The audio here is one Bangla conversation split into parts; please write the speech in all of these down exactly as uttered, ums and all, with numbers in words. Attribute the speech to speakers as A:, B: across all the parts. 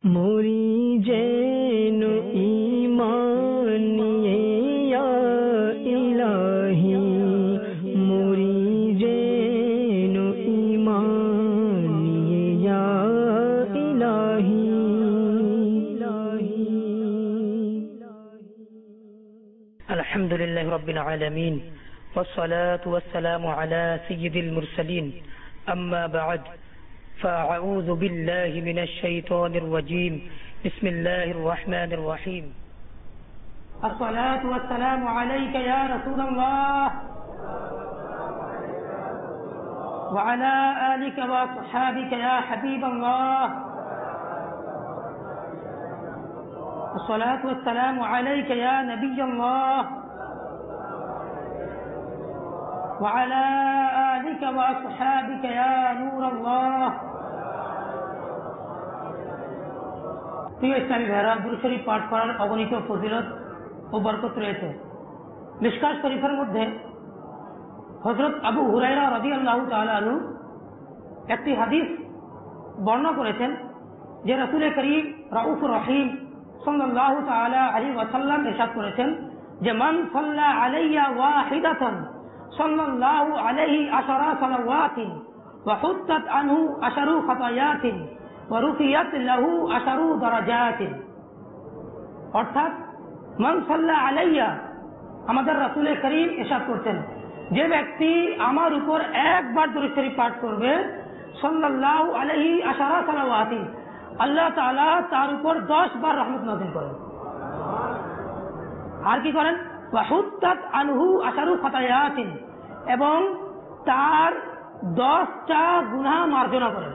A: মোরি যেন ঈমান নিয়ে ইয়া ইলাহি, মোরি যেন ঈমান নিয়ে ইয়া ইলাহি।
B: আলহামদুলিল্লাহি রাব্বিল আলামিন والصلاة والسلام على سيد المرسلين أما بعد فأعوذ بالله من الشيطان الرجيم بسم الله الرحمن الرحيم الصلاة والسلام عليك يا رسول الله وعلى آلك وصحابك يا حبيب الله الصلاة والسلام عليك يا نبي الله وعلى آلك وأصحابك يا نور الله। প্রিয় ইসলামী ভাইরা, দুরূদ শরীফ পাঠ করার অগণিত ফজিলত ও বরকত রয়েছে। মিশকাত শরীফের মধ্যে হযরত আবু হুরায়রা রাদিয়াল্লাহু তাআলা আনহু একটি হাদিস বর্ণনা করেছেন যে রাসূল করিম রাউফুর রহিম সাল্লাল্লাহু তাআলা আলাইহি ওয়াসাল্লাম ইরশাদ করেছেন যে মান সাল্লা আলাইয়া ওয়াহিদাতান সাল্লাল্লাহু আলাইহি আশারা সালাওয়াতিন ওয়া হুত্তাত আনহু আশারু খাতায়াতিন ওয়া রুফিয়াত লাহু আশারু দারাজাতিন। অর্থাৎ মান সাল্লা আলাইয়া, আমাদের রাসূল করিম ইরশাদ করছেন যে ব্যক্তি আমার উপর একবার দরুদ শরীফ পাঠ করবে, সাল্লাল্লাহু আলাইহি আশারা সালাওয়াতিন, আল্লাহ তাআলা তার উপর দশ বার রহমত নাযিল করেন। আর কি করেন? ওয়া হুত্তাত আনহু আশারু খাতায়াতিন, এবং তার দশটা গুনাহ মার্জনা করেন,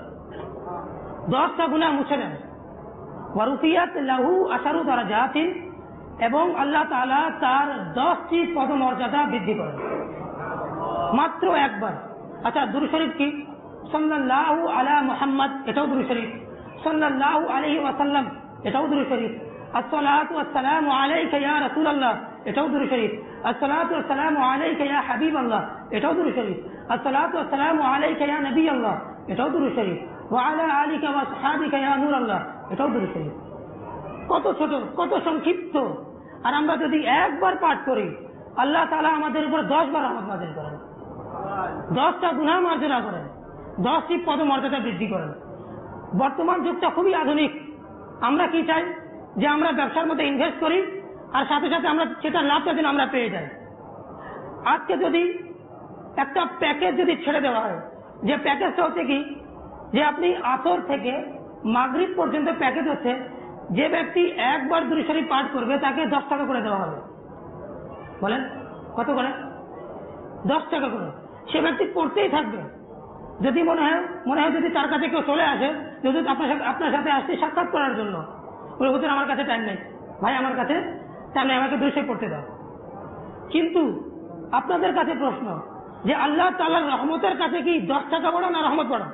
B: দশটা গুনাহ মুছে দেন। ওয়া রুফিয়াত লাহু আশারু দারাজাতিন, এবং আল্লাহ তাআলা তার দশটি পদমর্যাদা বৃদ্ধি করেন মাত্র একবার। আচ্ছা, দুরূদ শরীফ কি? সাল্লাল্লাহু আলা মুহাম্মদ, এটাও দুরূদ শরীফ। সাল্লাল্লাহু আলাইহি ওয়াসাল্লাম, এটাও দুরূদ শরীফ। আসসালাতু ওয়াসসালামু আলাইকা ইয়া রাসূলুল্লাহ, এটাও দুরূদ শরীফ। আসসালাতু ওয়াসসালামু আলাইকা ইয়া হাবিবাল্লাহ, এটাও দুরূদ শরীফ। আসসালাতু ওয়াসসালামু আলাইকা ইয়া নবিয়াল্লাহ, এটাও দুরূদ শরীফ। ওয়া আলা আলিকা ওয়া আসহাবিকা ইয়া নূরাল্লাহ, এটাও দুরূদ শরীফ। কত ছোট, কত সংক্ষিপ্ত, আর আমরা যদি একবার পাঠ করি আল্লাহ তাআলা আমাদের উপর দশ বার রহমত নাযিল করেন, দশটা গুনাহ মার্জনা করেন, দশটি পদমর্যাদা বৃদ্ধি করেন। বর্তমান যুগটা খুবই আধুনিক। আমরা কি চাই? যে আমরা ব্যবসার মধ্যে ইনভেস্ট করি আর সাথে সাথে আমরা সেটা লাভটা যেন আমরা পেয়ে যাই। আজকে যদি একটা প্যাকেজ যদি ছেড়ে দেওয়া হয়, যে প্যাকেজটা হচ্ছে কি, যে আপনি আসর থেকে মাগরিব পর্যন্ত প্যাকেজ হচ্ছে, যে ব্যক্তি একবার দুরূদ শরীফ পাঠ করবে তাকে দশ টাকা করে দেওয়া হবে। বলেন কত করে? দশ টাকা করে। সে ব্যক্তি করতেই থাকবে। যদি মনে হয় মনে হয় যদি তার কাছে কেউ চলে আসে, যদি আপনার সাথে আপনার সাথে আসছে সাক্ষাৎ করার জন্য, ওই হুজুর আমার কাছে টাইম নেই, ভাই আমার কাছে টাইম নেই, আমাকে দুরূদ শরীফ পড়তে দাও। কিন্তু আপনাদের কাছে প্রশ্ন, যে আল্লাহ তাআলার রহমতের কাছে কি দশ টাকা বড় না রহমত বড়?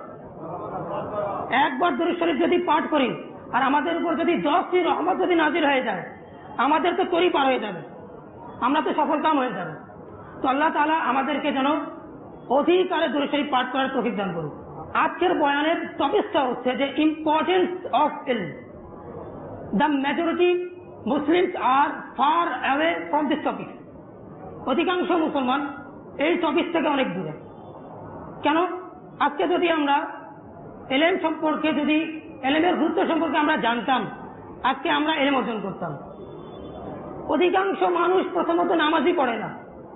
B: একবার দরুদ শরীফ যদি পাঠ করি আর আমাদের উপর যদি দশটি রহমত যদি নাজিল হয়ে যায়, আমাদের তো তরি পার হয়ে যাবে, আমরা তো সফল কাম হয়ে যাবে। তো আল্লাহ তাআলা আমাদেরকে যেন অধিকারে দরুদ শরীফ পাঠ করার তৌফিক দান করুন। আজকের বয়ানের টপিকটা হচ্ছে যে ইম্পর্টেন্স অফ ইলম। The majority Muslims are far away from this topic. অধিকাংশ মুসলমান এই টপিক থেকে অনেক দূরে। কেন? আজকে যদি আমরা এলেম সম্পর্কে, যদি এলেমের গুরুত্ব সম্পর্কে আমরা জানতাম, আজকে আমরা এলেম অর্জন করতাম। অধিকাংশ মানুষ প্রথমত নামাজই পড়ে না,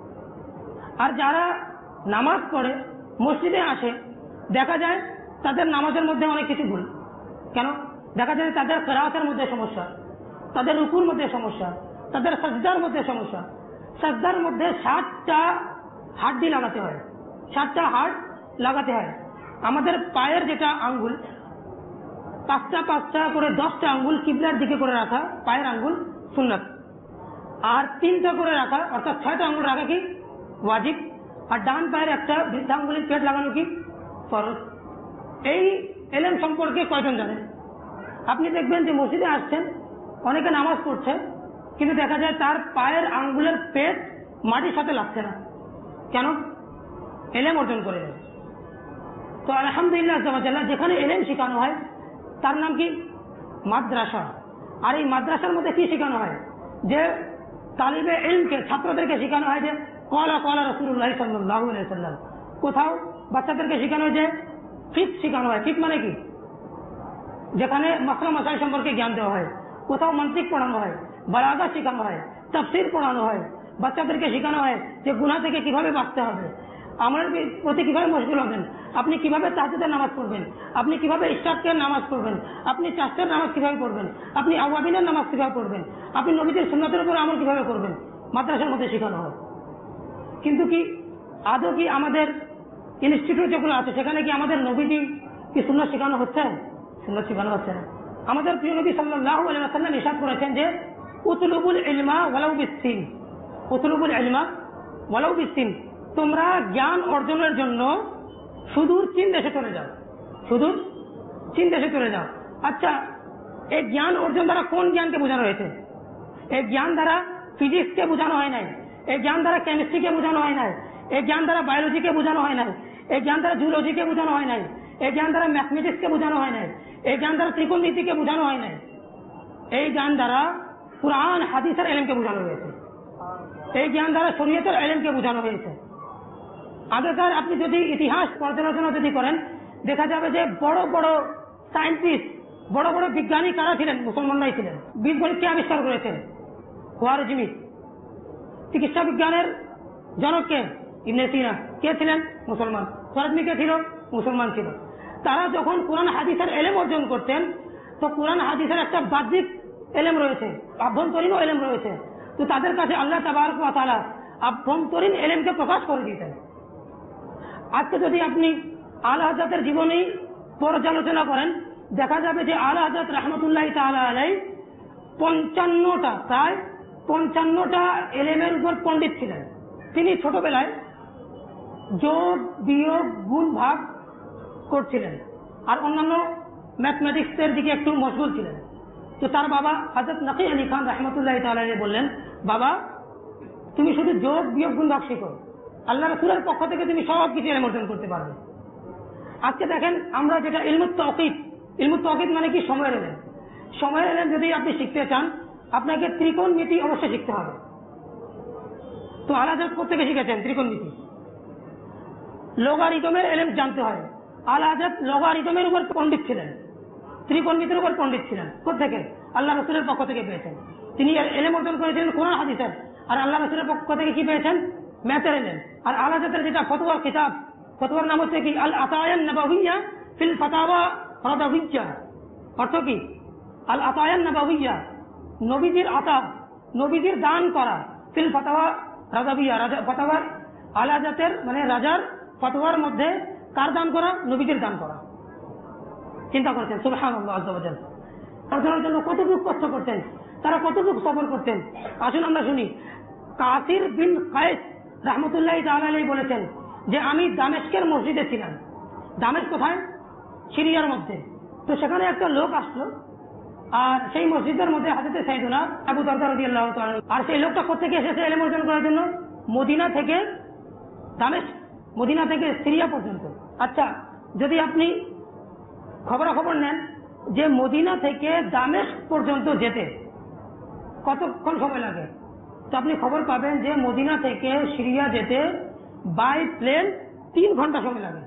B: আর যারা নামাজ পড়ে মসজিদে আসে, দেখা যায় তাদের নামাজের মধ্যে অনেক কিছু ভুল। কেন? দেখা যায় তাদের কিরাআতের মধ্যে সমস্যা, তাদের রুকুর মধ্যে সমস্যা, তাদের সাজদার মধ্যে সমস্যা। সাজদার মধ্যে ষাটটা হাড্ডি লাগাতে হয়, ষাটটা হাড় লাগাতে হয়। আমাদের পায়ের যেটা আঙ্গুল, পাঁচটা পাঁচটা করে দশটা আঙ্গুল কিবলার দিকে করে রাখা পায়ের আঙ্গুল সুন্নাত, আর তিনটা করে রাখা অর্থাৎ ছয়টা আঙ্গুল রাখা কি ওয়াজিব, আর ডান পায়ের একটা বৃদ্ধাঙ্গুলির পেট লাগানো কি ফরজ। এই এলেম সম্পর্কে কয়জন জানেন? আপনি দেখবেন যে মসজিদে আসছেন, অনেকে নামাজ পড়ছে, কিন্তু দেখা যায় তার পায়ের আঙ্গুলের পেট মাটির সাথে লাগছে না। কেন? এলেম অর্জন করে নেয়। তো আলহামদুলিল্লাহ, যেখানে এলেম শেখানো হয় তার নাম কি? মাদ্রাসা। আর এই মাদ্রাসার মধ্যে কি শেখানো হয়? যে তালিবে ইলমকে, ছাত্রদেরকে শেখানো হয় যে কলা কলা রাসূলুল্লাহ সাল্লাল্লাহু আলাইহি ওয়াসাল্লাম। কোথাও বাচ্চাদেরকে শেখানো হয় যে ফিকহ শেখানো হয়। ফিকহ মানে কি? যেখানে মাসলা মাসাইল সম্পর্কে জ্ঞান দেওয়া হয়। কোথাও মান্তিক পড়ানো হয়, বালাগা শেখানো হয়, তাফসীর পড়ানো হয়। বাচ্চাদেরকে শেখানো হয় যে গুনাহ থেকে কিভাবে বাঁচতে হবে, আমলের প্রতি কিভাবে মশগুল হবেন, আপনি কিভাবে তাহাজ্জুদের নামাজ পড়বেন, আপনি কিভাবে ইশরাকের নামাজ পড়বেন, আপনি চাষের নামাজ কিভাবে পড়বেন, আপনি আওয়াবিনের নামাজ কিভাবে পড়বেন, আপনি নবীদের সুন্নাতের উপর আমল কিভাবে করবেন, মাদ্রাসার মধ্যে শেখানো হয়। কিন্তু কি আদৌ কি আমাদের ইনস্টিটিউট যেগুলো আছে সেখানে কি আমাদের নবীজি কি সুন্নাত শেখানো হচ্ছে? সুন্নাত শেখানো হচ্ছে না। আমাদের প্রিয় নবী সাল্লাল্লাহু আলাইহি ওয়াসাল্লাম ইরশাদ করেছেন যে উতলুবুল ইলমা ওয়ালাউ বিসসিন, উতলুবুল ইলমা ওয়ালাউ বিসসিন, তোমরা জ্ঞান অর্জনের জন্য সুদূর চীন দেশে চলে যাও, সুদূর চীন দেশে চলে যাও। আচ্ছা, এই জ্ঞান অর্জন দ্বারা কোন জ্ঞানকে বোঝানো হয়েছে? এই জ্ঞান দ্বারা ফিজিক্সকে বোঝানো হয় নাই, এই জ্ঞান দ্বারা কেমিস্ট্রিকে বোঝানো হয় নাই, এই জ্ঞান দ্বারা বায়োলজিকে বোঝানো হয় নাই, এই জ্ঞান দ্বারা জুলজিকে বোঝানো হয় নাই, এই জ্ঞান দ্বারা ম্যাথমেটিক্সকে বোঝানো হয় নাই, এই জ্ঞান দ্বারা ত্রিকোণমিতিকে বোঝানো হয় নাই। এই জ্ঞান দ্বারা কুরআন হাদিসের ইলমকে বোঝানো হয়েছে, এই জ্ঞান দ্বারা শরীয়তের ইলমকে বোঝানো হয়েছে। আগেকার আপনি যদি ইতিহাস পর্যালোচনা যদি করেন, দেখা যাবে যে বড় বড় সায়েন্টিস্ট, বড় বড় বিজ্ঞানী কারা ছিলেন? মুসলমানরাই ছিলেন। বীজগণিত কে আবিষ্কার করেছেন? খোয়ারিজমি। চিকিৎসা বিজ্ঞানের জনককে ইবনে সিনা, কে ছিলেন? মুসলমান। খোয়ারিজমি কে ছিল? মুসলমান ছিল। তারা যখন কোরআন হাদিসের ইলম অর্জন করতেন, তো কোরআন হাদিসের একটা বাহ্যিক ইলম রয়েছে, আভ্যন্তরীণ ইলম রয়েছে। তো তাদের কাছে আল্লাহ তাবারক ওয়া তাআলা আভ্যন্তরীণ ইলমকে প্রকাশ করে দিতেন। আজকে যদি আপনি আলা হযরতের জীবনী পর্যালোচনা করেন, দেখা যাবে যে আলা হযরত রাহমাতুল্লাহি তাআলা আলাইহি পঞ্চান্নটা প্রায় পঞ্চান্নটা এলেমের উপর পণ্ডিত ছিলেন। তিনি ছোটবেলায় যোগ বিয়োগ গুণ ভাগ করছিলেন আর অন্যান্য ম্যাথমেটিক্সের দিকে একটু মশগুল ছিলেন। তো তার বাবা হযরত নকি আলী খান রাহমাতুল্লাহি তাআলা আলাইহি বললেন, বাবা তুমি শুধু যোগ বিয়োগ গুণ ভাগ শিখো, আল্লাহ রাসূলের পক্ষ থেকে তুমি সব কিছু ইলম অর্জন করতে পারবে। আজকে দেখেন আমরা যেটা ইলমুত তাওকীদ, ইলমুত তাওকীদ মানে কি? সময়ের ইলম। সময়ের ইলম যদি আপনি শিখতে চান, আপনাকে ত্রিকোণমিতি অবশ্যই শিখতে হবে। তো আলা হযরত কোথেকে শিখেছেন? ত্রিকোণমিতি। লগারিদমের ইলম জানতে হয়। আলা হযরত লগারিদমের উপর পণ্ডিত ছিলেন, ত্রিকোণমিতির উপর পণ্ডিত ছিলেন। কোথেকে? আল্লাহ রাসূলের পক্ষ থেকে পেয়েছেন। তিনি ইলম অর্জন করেছিলেন কোরআন হাদিসের, আর আল্লাহ রাসূলের পক্ষ থেকে কি পেয়েছেন? ম্যাথের ইলম। আর আলা হযরতের যেটা ফতোয়ার কিতাব, ফতোয়ার নাম হচ্ছে কি? আল আতায়ান নাবাউইয়া ফিল ফাতাওয়া রাদাউইয়া। অর্থ কি? আল আতায়ান নাবাউইয়া, নবীজির আতা, নবীজির দান করা, ফিল ফাতাওয়া রাদাউইয়া, রাজা ফতোয়ার আলা হযরতের মানে রাজার ফতোয়ার মধ্যে কার দান করা? নবীজির দান করা। চিন্তা করছেন সুবহানাল্লাহ আযজা ওয়া জাল। অর্জনের জন্য কতটুকু কষ্ট করতেন, তারা কতটুকু সবর করতেন। আসুন আমরা শুনি। কাসির বিন কায়েস রাহমাতুল্লাহি তাআলা আলাইহি বলেছেন যে আমি দামেস্কের মসজিদে ছিলাম। দামেস্ক কোথায়? সিরিয়ার মধ্যে। তো সেখানে একটা লোক আসলো, আর সেই মসজিদের মধ্যে হযরত সাইয়েদনা আবু দারদা রাদিয়াল্লাহু তাআলা। আর সেই লোকটা কোথেকে এসেছে ইলম অর্জন করার জন্য? মদিনা থেকে দামেস্ক, মদিনা থেকে সিরিয়া পর্যন্ত। আচ্ছা, যদি আপনি খবরাখবর নেন যে মদিনা থেকে দামেস্ক পর্যন্ত যেতে কতক্ষণ সময় লাগে, তো আপনি খবর পাবেন যে মদিনা থেকে সিরিয়া যেতে বাই প্লেন তিন ঘন্টা সময় লাগে।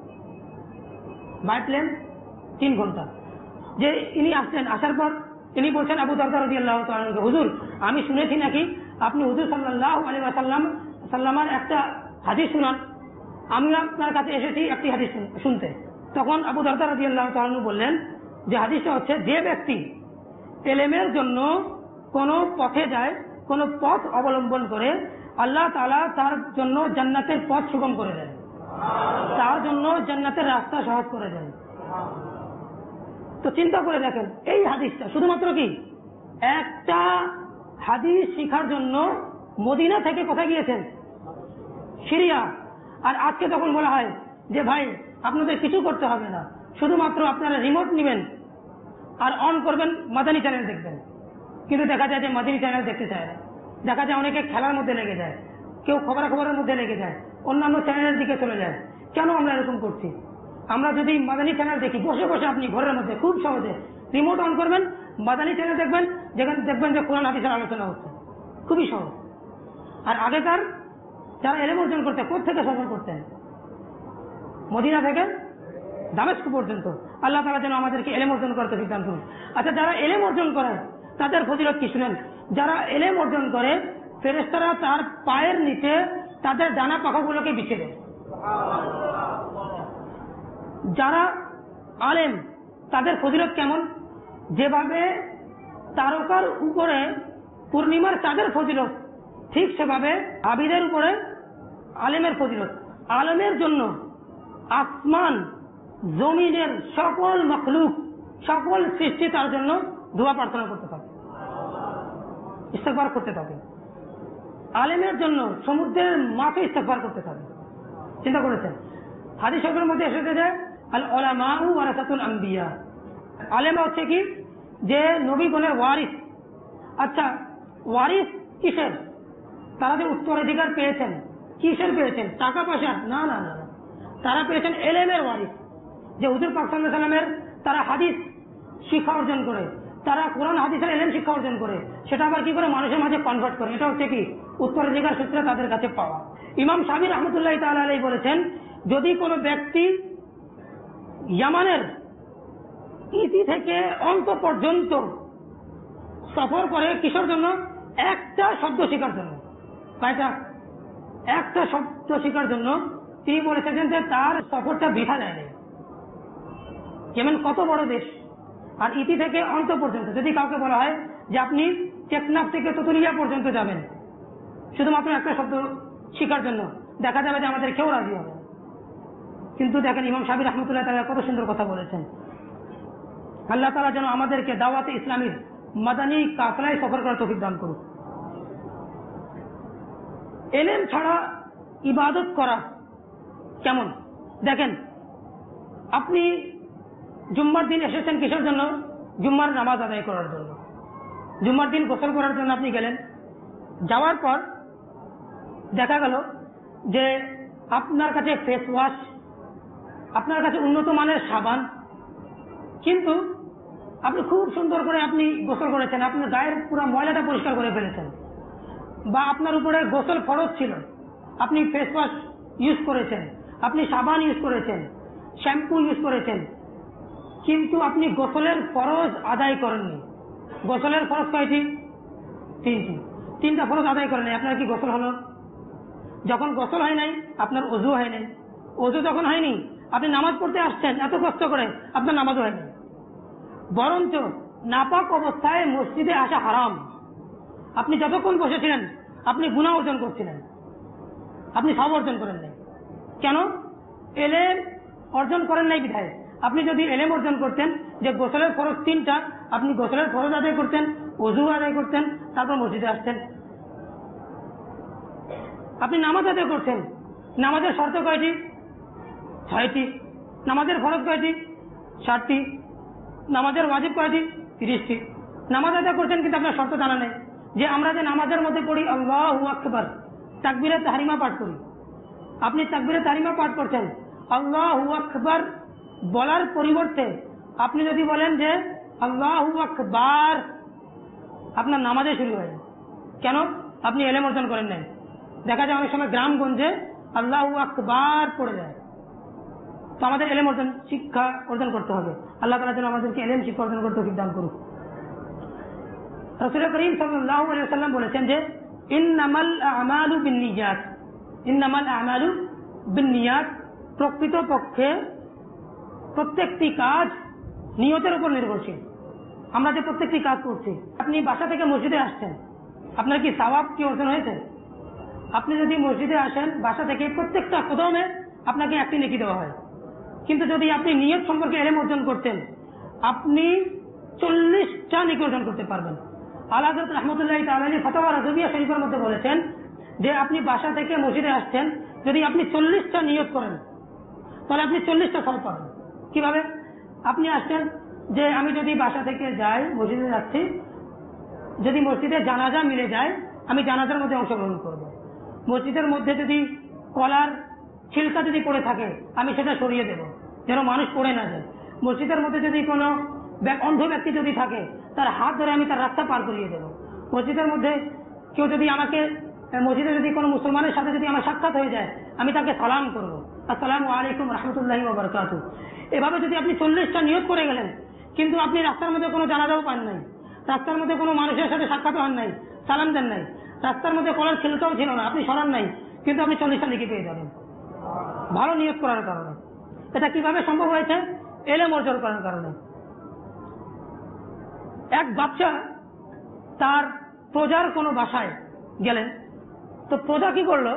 B: বাই প্লেন তিন ঘন্টা। যে ইনি আসলেন, আসার পর তিনি বলছেন আবু দারদা রাদিয়াল্লাহু তাআলা, হুজুর আমি শুনেছি নাকি আপনি হুজুর সাল্লাল্লাহু আলাইহি ওয়াসাল্লাম সাল্লামার একটা হাদিস শুনান, আমি আপনার কাছে এসেছি একটি হাদিস শুনতে। তখন আবু দারদা রাদিয়াল্লাহু তাআলা বললেন যে হাদিসটা হচ্ছে, যে ব্যক্তি ইলমের জন্য কোন পথে যায়, কোন পথ অবলম্বন করে, আল্লাহ তাআলা তার জন্য জান্নাতের পথ সুগম করে দেন, তার জন্য জান্নাতের রাস্তা সহজ করে দেন। তো চিন্তা করে দেখেন, এই হাদিসটা শুধুমাত্র কি একটা হাদিস শিখার জন্য মদিনা থেকে কোথায় গিয়েছেন? সিরিয়া। আর আজকে তখন বলা হয় যে ভাই আপনাদের কিছু করতে হবে না, শুধুমাত্র আপনারা রিমোট নেবেন আর অন করবেন, মাদানী চ্যানেল দেখবেন। কিন্তু দেখা যায় যে মাদানী চ্যানেল দেখতে চায় না। দেখা যায় অনেকে খেলার মধ্যে লেগে যায়, কেউ খবরাখবরের মধ্যে লেগে যায়, অন্যান্য চ্যানেলের দিকে চলে যায়। কেন আমরা এরকম করছি? আমরা যদি মাদানী চ্যানেল দেখি, বসে বসে আপনি ঘরের মধ্যে খুব সহজে রিমোট অন করবেন, মাদানী চ্যানেল দেখবেন, যেখানে দেখবেন যে কোরআন হাদিসের আলোচনা হচ্ছে। খুবই সহজ। আর আগেকার যারা এলেম অর্জন করতেন, কোথেকে সফর করতেন? মদিনা থেকে দামেস্ক পর্যন্ত। আল্লাহ তাআলা যেন আমাদেরকে এলেম অর্জন করতে সিদ্ধান্ত করুন। আচ্ছা, যারা এলেম অর্জন করে তাদের ফজিলত কি শুনেন। যারা এলেম অর্জন করে, ফেরেশতারা তার পায়ের নিচে তাদের ডানা পাখাগুলোকে বিছিয়ে দেয়। যারা আলেম তাদের ফজিলত কেমন? যেভাবে তারকার উপরে পূর্ণিমার চাঁদের ফজিলত, ঠিক সেভাবে আবিদের উপরে আলেমের ফজিলত। আলেমের জন্য আসমান জমিনের সকল মখলুক, সকল সৃষ্টি তার জন্য দোয়া প্রার্থনা করতে থাকে, ইস্তেগফার করতে থাকে। আলেমের জন্য সমুদ্রের মাঠে ইস্তেগফার করতে থাকে। চিন্তা করেছেন? হাদিস শরীফের মধ্যে এসেছে যে আল উলামাউ ওয়ারাসাতুল আম্বিয়া, আলেম হচ্ছে কি? যে নবীগণের ওয়ারিস। আচ্ছা, ওয়ারিস কিসের? তারা যে উত্তরাধিকার পেয়েছেন, কিসের পেয়েছেন? টাকা পয়সা? না না না, তারা পেয়েছেন এলেমের ওয়ারিস। যে হুজুর পাক সাল্লাল্লাহু আলাইহি ওয়াসাল্লামের তারা হাদিস শিক্ষা অর্জন করে, তারা কোরআন হাদিসের এলেম শিক্ষা অর্জন করে, সেটা আবার কি করে মানুষের মাঝে কনভার্ট করে। এটা হচ্ছে কি? উত্তরাধিকার সূত্রে তাদের কাছে পাওয়া। ইমাম শাফি রাহমাতুল্লাহি তাআলা আলাইহি বলেছেন, যদি কোনো ব্যক্তি ইয়ামানের ইতি থেকে অন্ত পর্যন্ত সফর করে, কিসের জন্য? একটা শব্দ শেখার জন্য। কয়টা? একটা শব্দ শেখার জন্য। তিনি বলেছেন যে তার সফরটা বৃথা যায় না। যেমন কত বড় দেশ, আর ইতি থেকে অন্ত পর্যন্ত যদি কাউকে বলা হয় যে আপনি টেকনাফ থেকে তেতুলিয়া পর্যন্ত যাবেন শুধুমাত্র একটা শব্দ শেখার জন্য, দেখা যাবে যে আমাদের কেউ রাজি হবে। কিন্তু দেখেন ইমাম শাফি রাহমাতুল্লাহ তাআলা কত সুন্দর কথা বলেছেন। আল্লাহ তাআলা যেন আমাদেরকে দাওয়াতে ইসলামীর মাদানী কাফেলায় সফর করার তৌফিক দান করুন। এলেম ছাড়া ইবাদত করা কেমন? দেখেন, আপনি জুম্মার দিন এসেছেন কিসের জন্য? জুম্মার নামাজ আদায় করার জন্য। জুম্মার দিন গোসল করার জন্য আপনি গেলেন। যাওয়ার পর দেখা গেল যে আপনার কাছে ফেস ওয়াশ, আপনার কাছে উন্নত মানের সাবান, কিন্তু আপনি খুব সুন্দর করে আপনি গোসল করেছেন, আপনার গায়ের পুরো ময়লাটা পরিষ্কার করে ফেলেছেন, বা আপনার উপরে গোসল ফরজ ছিল, আপনি ফেস ওয়াশ ইউজ করেছেন, আপনি সাবান ইউজ করেছেন, শ্যাম্পু ইউজ করেছেন, কিন্তু আপনি গোসলের ফরজ আদায় করেননি। গোসলের ফরজ কয়টি? তিনটি। তিনটা ফরজ আদায় করেন নাই, আপনার কি গোসল হলো? যখন গোসল হয় নাই, আপনার অজু হয় নাই। অজু যখন হয়নি, আপনি নামাজ পড়তে আসছেন এত কষ্ট করে, আপনার নামাজও হয়নি। বরঞ্চ নাপাক অবস্থায় মসজিদে আসা হারাম। আপনি যতক্ষণ বসেছিলেন আপনি গুনাহ অর্জন করছিলেন, আপনি সব অর্জন করেন নাই। কেন? এলেম অর্জন করেন নাই বিধায়। আপনি যদি এলেম অর্জন করতেন যে গোসলের ফরজ তিনটা, আপনি গোসলের ফরজ আদায় করতেন, ওযু আদায় করতেন, তারপর মসজিদে আসতেন। আপনি নামাজ আদায় করছেন, নামাজের শর্ত কয়টি? ছয়টি। নামাজের ফরজ কয়টি? ষাটটি। নামাজের ওয়াজিব কয়টি? তিরিশটি। নামাজ আদায় করছেন, কিন্তু আপনার শর্ত জানা নেই যে আমরা যে নামাজের মধ্যে পড়ি আল্লাহু আকবার, তাকবীরে তাহরিমা পাঠ করি। আপনি তাকবীরে তাহরিমা পাঠ করছেন, আল্লাহু আকবার বলার পরিবর্তে আপনি যদি বলেন যে আল্লাহু আকবার, আপনার নামাজে শুরু হয়। কেন? আপনি এলেম অর্জন করেন নাই। দেখা যায় অনেক সময় গ্রামগঞ্জে আল্লাহু আকবার পড়ে যায়। তো আমাদের এলেম অর্জন, শিক্ষা অর্জন করতে হবে। আল্লাহ তাআলা যেন আমাদেরকে এলেম শিক্ষা অর্জন করতে তৌফিক দান করুন। রাসূল করিম সাল্লাল্লাহু আলাইহি ওয়াসাল্লাম বলেছেন যে ইন্নামাল আমালু বিন্নিয়াত, ইন্নামাল আমালু বিন্নিয়াত, প্রকৃত পক্ষে প্রত্যেকটি কাজ নিয়তের উপর নির্ভরশীল। আমরা যে প্রত্যেকটি কাজ করছি, আপনি বাসা থেকে মসজিদে আসছেন, আপনার কি সওয়াব কি অর্জন হয়েছে? আপনি যদি মসজিদে আসেন বাসা থেকে, প্রত্যেকটা কদমে আপনাকে একটি নেকি দেওয়া হয়। কিন্তু যদি আপনি নিয়ত সম্পর্কে ইলম অর্জন করতেন, আপনি চল্লিশটা নেকি অর্জন করতে পারবেন। আলা হযরত রাহমাতুল্লাহি তাআলা আলাইহি ফতোয়া রাজবিয়া শরীফের মধ্যে বলেছেন যে আপনি বাসা থেকে মসজিদে আসছেন, যদি আপনি চল্লিশটা নিয়ত করেন তাহলে আপনি চল্লিশটা সওয়াব পাবেন। কিভাবে? আপনি আসছেন যে আমি যদি বাসা থেকে যাই, মসজিদে যাচ্ছি, যদি মসজিদে জানাজা মিলে যায় আমি জানাজার মধ্যে অংশগ্রহণ করব। মসজিদের মধ্যে যদি কলার ছিলকা যদি পড়ে থাকে আমি সেটা সরিয়ে দেব, যেন মানুষ পড়ে না যায়। মসজিদের মধ্যে যদি কোনো অন্ধ ব্যক্তি যদি থাকে তার হাত ধরে আমি তার রাস্তা পার করিয়ে দেবো। মসজিদের মধ্যে কেউ যদি আমাকে, মসজিদে যদি কোনো মুসলমানের সাথে যদি আমার সাক্ষাৎ হয়ে যায়, আমি তাকে সালাম করবো, আসসালামু আলাইকুম রহমতুল্লাহি ওয়া বারাকাতুহু। এভাবে যদি আপনি চল্লিশটা নিয়ত করে গেলেন, কিন্তু আপনি রাস্তার মধ্যে কোনো জানাজাও পান নাই, রাস্তার মধ্যে কোনো মানুষের সাথে সাক্ষাৎ হন নাই, সালাম দেন নাই, রাস্তার মধ্যে কলার খিলটাও ছিল না, আপনি সরান নাই, কিন্তু আপনি চল্লিশটা নেকি পেয়ে যাবেন ভালো নিয়ত করার কারণে। এটা কিভাবে সম্ভব হয়েছে? এলেম অর্জন করার কারণে। এক বাচ্চা তার প্রজার কোনো বাসায় গেলেন, তো প্রজা কি করলো,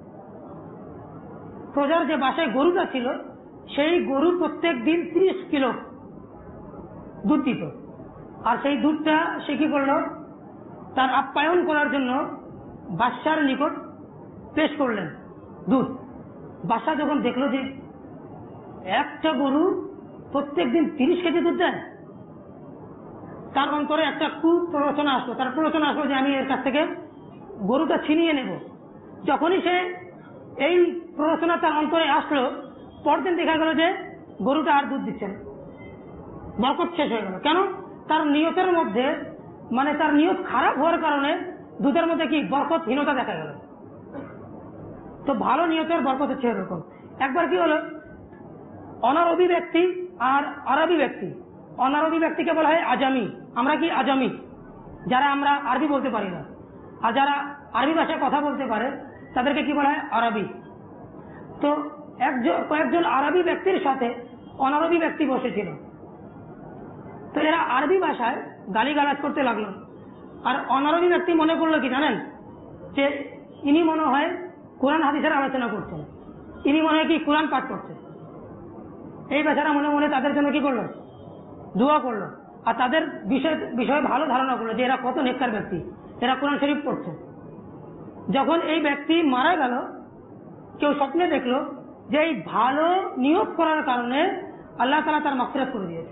B: প্রজার যে বাসায় গরুটা ছিল সেই গরু প্রত্যেক দিন ত্রিশ কিলো দুধ দিত, আর সেই দুধটা সে কি করলো, তার আপ্যায়ন করার জন্য বাদশার নিকট পেশ করলেন দুধ। বাদশা যখন দেখলো যে একটা গরু প্রত্যেক দিন তিরিশ কেজি দুধ দেয়, তার অন্তরে একটা কুপ্ররোচনা আসলো, তার প্ররোচনা আসলো যে আমি এর কাছ থেকে গরুটা ছিনিয়ে নেব। যখনই সে এই প্ররোচনা তার অন্তরে আসলো, পরদিন দেখা গেল যে গরুটা আর দুধ দিচ্ছে না, বরকত শেষ হয়ে গেল। কেন? তার নিয়তের মধ্যে, মানে তার নিয়ত খারাপ হওয়ার কারণে দুধের মধ্যে কি বরকতহীনতা দেখা গেল। তো ভালো নিয়তের বরকত হচ্ছে এরকম। একবার কি হলো, অনারবি ব্যক্তি আর আরবি ব্যক্তি, অনারবি ব্যক্তিকে বলা হয় আজামি, আমরা কি আজামি, যারা আমরা আরবি বলতে পারি না, আর যারা আরবি ভাষায় কথা বলতে পারে তাদেরকে কি বলা হয় আরবি। তো একজন কয়েকজন আরবি ব্যক্তির সাথে অনারবি ব্যক্তি বসেছিল, তো এরা আরবি ভাষায় গালিগালাজ করতে লাগলো, আর অনারবি ব্যক্তি মনে করলো কি জানেন, যে ইনি মনে হয় কোরআন হাদিসের আলোচনা করছেন, ইনি মনে হয় কি কোরআন পাঠ করছে। এই বেচারা মনে মনে তাদের জন্য কি করলো, দোয়া করলো, আর তাদের বিষয় বিষয়ে ভালো ধারণা করলো যে এরা কত নেককার ব্যক্তি, এরা কোরআন শরীফ পড়ছে। যখন এই ব্যক্তি মারা গেল, কেউ স্বপ্নে দেখলো যে এই ভালো নিয়ত করার কারণে আল্লাহ তাআলা তার মাগফিরাত করে দিয়েছে।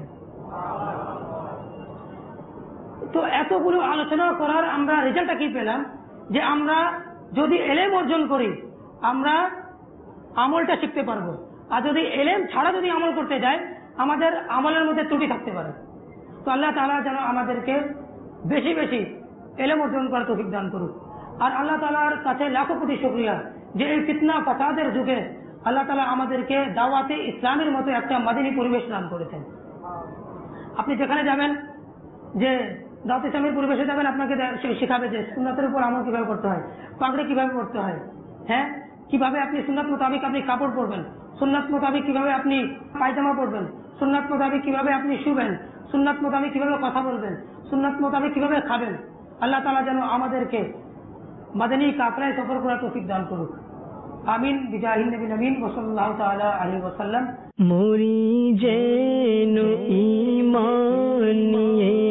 B: তো এতগুলো আলোচনা করার আমরা রেজাল্টটা কি পেলাম, যে আমরা যদি এলেম অর্জন করি আমরা আমলটা শিখতে পারবো, আর যদি এলেম ছাড়া যদি আমল করতে যাই আমাদের আমলের মধ্যে ত্রুটি থাকতে পারে। তো আল্লাহ তাআলা যেন আমাদেরকে বেশি বেশি এলেম অর্জন করার তৌফিক দান করুক। আর আল্লাহ তাআলার কাছে লাখো কোটি শুকরিয়া যে এই ফিতনা ফাসাদের যুগে আল্লাহ তাআলা আমাদেরকে দাওয়াতে ইসলামের মতো একটা মাদিনী পরিবেশ দান করেছেন। আপনি যেখানে যাবেন, যে দাওয়াতে ইসলামের পরিবেশে যাবেন, আপনাকে শেখাবে যে সুন্নাতের উপর আমল কিভাবে করতে হয়, পাগড়ি কিভাবে পড়তে হয়, হ্যাঁ কিভাবে আপনি সুন্নাত মোতাবিক আপনি কাপড় পরবেন, সুন্নাত মোতাবিক কিভাবে আপনি পায়জামা পরবেন, সুন্নাত মোতাবিক কিভাবে আপনি শুবেন, সুন্নাত মোতাবিক কিভাবে কথা বলবেন, সুন্নাত মোতাবিক কিভাবে খাবেন। আল্লাহ তাআলা যেন আমাদেরকে মাদানী কাফরায় সফর করার তৌফিক দান করুক। আমিন বিজাহিন নবী নবীন সাল্লাল্লাহু তাআলা আলাইহি ওয়াসাল্লাম।
A: মুরি যেন ঈমান নিয়ে